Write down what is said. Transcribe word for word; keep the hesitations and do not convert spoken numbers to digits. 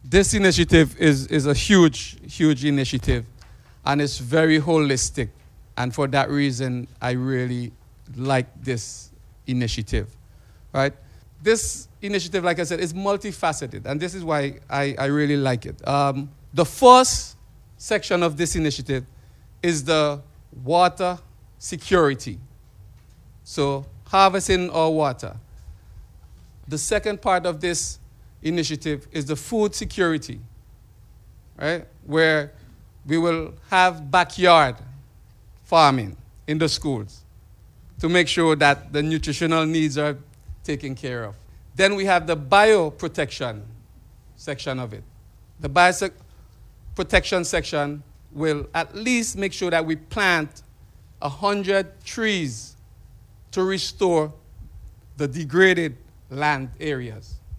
This initiative is, is a huge, huge initiative, and it's very holistic. And for that reason, I really like this initiative, right? This initiative, like I said, is multifaceted, and this is why I, I really like it. Um, the first section of this initiative is the water security. So harvesting our water. The second part of this initiative is the food security, right? Where we will have backyard farming in the schools to make sure that the nutritional needs are taken care of. Then we have the bioprotection section of it. The bioprotection section will at least make sure that we plant one hundred trees to restore the degraded land areas.